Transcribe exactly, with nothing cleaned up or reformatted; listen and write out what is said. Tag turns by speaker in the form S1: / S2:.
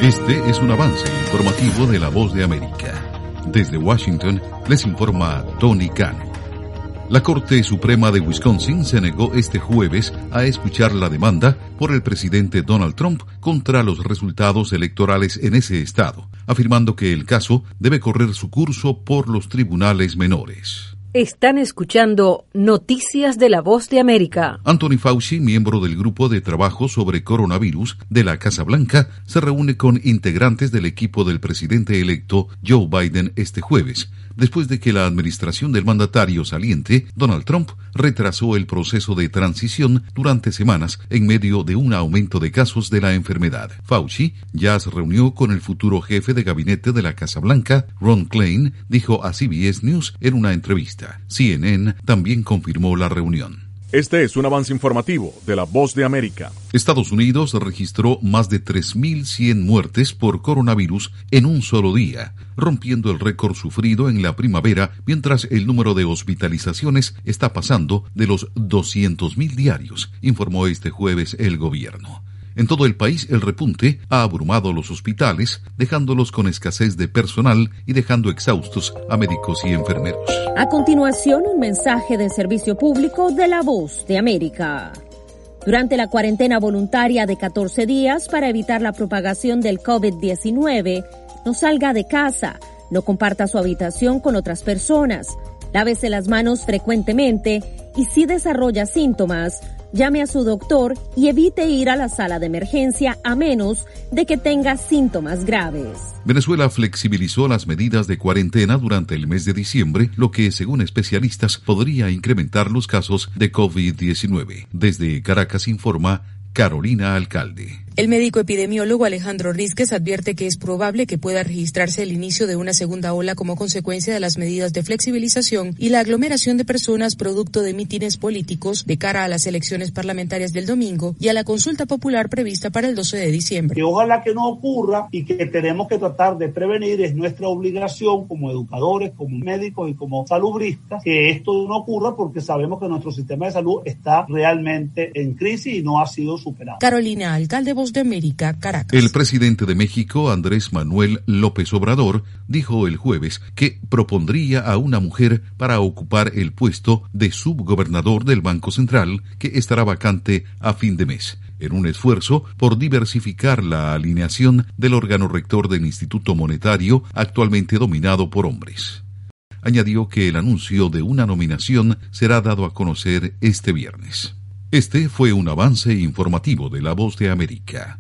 S1: Este es un avance informativo de La Voz de América. Desde Washington les informa Tony Cano. La Corte Suprema de Wisconsin se negó este jueves a escuchar la demanda por el presidente Donald Trump contra los resultados electorales en ese estado, afirmando que el caso debe correr su curso por los tribunales menores.
S2: Están escuchando Noticias de La Voz de América.
S1: Anthony Fauci, miembro del Grupo de Trabajo sobre Coronavirus de la Casa Blanca, se reúne con integrantes del equipo del presidente electo Joe Biden este jueves, después de que la administración del mandatario saliente, Donald Trump, retrasó el proceso de transición durante semanas en medio de un aumento de casos de la enfermedad. Fauci ya se reunió con el futuro jefe de gabinete de la Casa Blanca, Ron Klain, dijo a C B S News en una entrevista. C N N también confirmó la reunión.
S3: Este es un avance informativo de La Voz de América.
S1: Estados Unidos registró más de tres mil cien muertes por coronavirus en un solo día, rompiendo el récord sufrido en la primavera, mientras el número de hospitalizaciones está pasando de los doscientos mil diarios, informó este jueves el gobierno. En todo el país, el repunte ha abrumado los hospitales, dejándolos con escasez de personal y dejando exhaustos a médicos y enfermeros.
S2: A continuación, un mensaje de servicio público de La Voz de América. Durante la cuarentena voluntaria de catorce días para evitar la propagación del COVID diecinueve, no salga de casa, no comparta su habitación con otras personas, lávese las manos frecuentemente y si desarrolla síntomas, llame a su doctor y evite ir a la sala de emergencia a menos de que tenga síntomas graves.
S1: Venezuela flexibilizó las medidas de cuarentena durante el mes de diciembre, lo que, según especialistas, podría incrementar los casos de COVID diecinueve. Desde Caracas informa Carolina Alcalde.
S4: El médico epidemiólogo Alejandro Rísquez advierte que es probable que pueda registrarse el inicio de una segunda ola como consecuencia de las medidas de flexibilización y la aglomeración de personas producto de mítines políticos de cara a las elecciones parlamentarias del domingo y a la consulta popular prevista para el doce de diciembre.
S5: Que ojalá que no ocurra y que tenemos que tratar de prevenir, es nuestra obligación como educadores, como médicos y como salubristas, que esto no ocurra porque sabemos que nuestro sistema de salud está realmente en crisis y no ha sido superado.
S4: Carolina Alcalde, Voz de América, Caracas.
S1: El presidente de México, Andrés Manuel López Obrador, dijo el jueves que propondría a una mujer para ocupar el puesto de subgobernador del Banco Central, que estará vacante a fin de mes, en un esfuerzo por diversificar la alineación del órgano rector del Instituto Monetario, actualmente dominado por hombres. Añadió que el anuncio de una nominación será dado a conocer este viernes. Este fue un avance informativo de La Voz de América.